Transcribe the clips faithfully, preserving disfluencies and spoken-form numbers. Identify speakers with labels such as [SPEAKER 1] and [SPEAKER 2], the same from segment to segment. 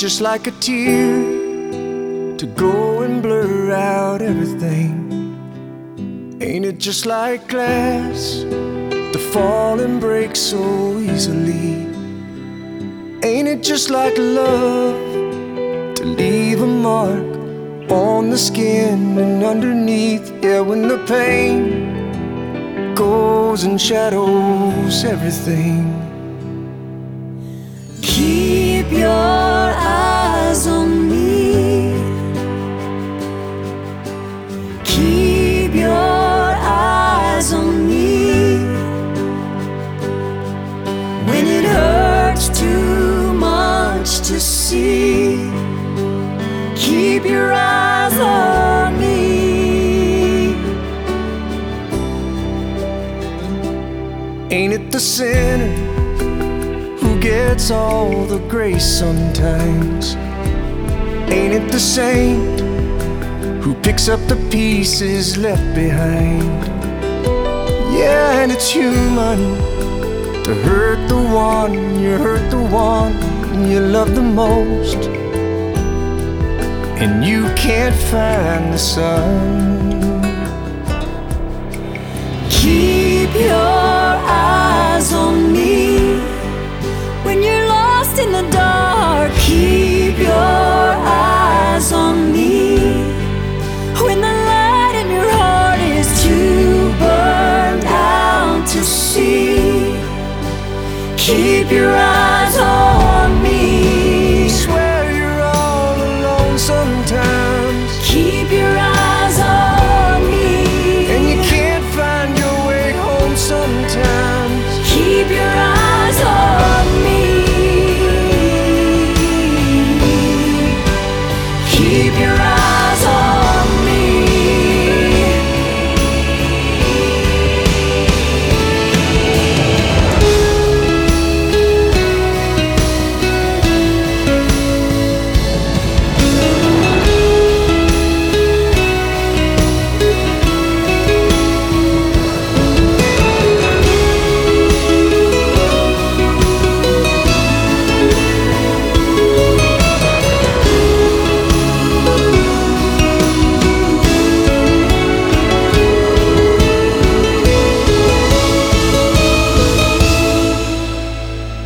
[SPEAKER 1] just like a tear to go and blur out everything? Ain't it just like glass to fall and break so easily? Ain't it just like love to leave a mark on the skin and underneath? Yeah, when the pain goes and shadows everything.
[SPEAKER 2] Keep your eyes on me. Keep your eyes on me. When it hurts too much to see, keep your eyes on me.
[SPEAKER 1] Ain't it the sinner who gets all the grace sometimes? Ain't it the saint who picks up the pieces left behind? Yeah, and it's human to hurt the one you hurt, the one you love the most, and you can't find the sun.
[SPEAKER 2] Keep your eyes on me. When you're lost in the dark, keep your eyes on me. When the light in your heart is too burned out to see, keep your eyes on me.
[SPEAKER 1] Swear you're all alone sometimes.
[SPEAKER 2] Keep your eyes on me.
[SPEAKER 1] And you can't find your way home sometimes.
[SPEAKER 2] Keep your eyes on me. Keep your eyes on me.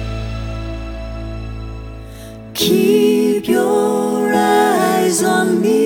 [SPEAKER 2] Keep your eyes on me.